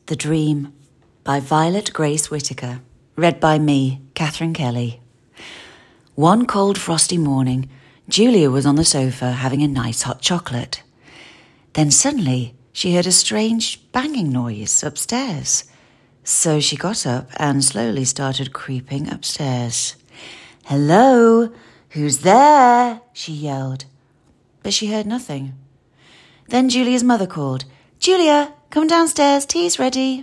The Dream by Violet Grace Whittaker. Read by me, Catherine Kelly. One cold frosty morning, Julia was on the sofa having a nice hot chocolate. Then suddenly she heard a strange banging noise upstairs. So she got up and slowly started creeping upstairs. "Hello? Who's there?" she yelled. But she heard nothing. Then Julia's mother called, "Julia, come downstairs, tea's ready."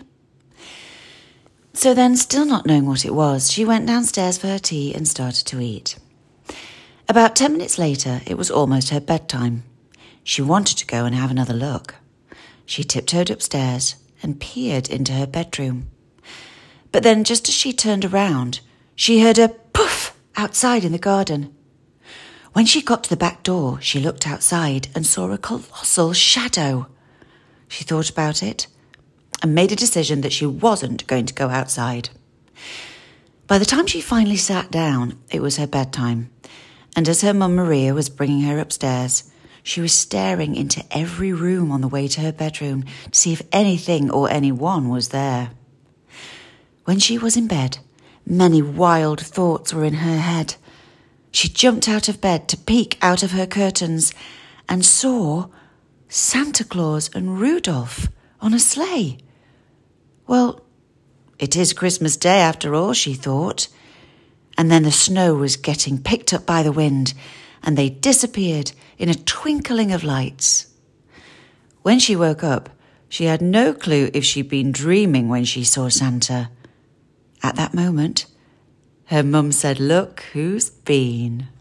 So then, still not knowing what it was, she went downstairs for her tea and started to eat. About 10 minutes later, it was almost her bedtime. She wanted to go and have another look. She tiptoed upstairs and peered into her bedroom. But then, just as she turned around, she heard a poof outside in the garden. When she got to the back door, she looked outside and saw a colossal shadow. She thought about it and made a decision that she wasn't going to go outside. By the time she finally sat down, it was her bedtime, and as her mum Maria was bringing her upstairs, she was staring into every room on the way to her bedroom to see if anything or anyone was there. When she was in bed, many wild thoughts were in her head. She jumped out of bed to peek out of her curtains and saw Santa Claus and Rudolph on a sleigh. Well, it is Christmas Day after all, she thought. And then the snow was getting picked up by the wind, and they disappeared in a twinkling of lights. When she woke up, she had no clue if she'd been dreaming when she saw Santa. At that moment, her mum said, "Look who's been."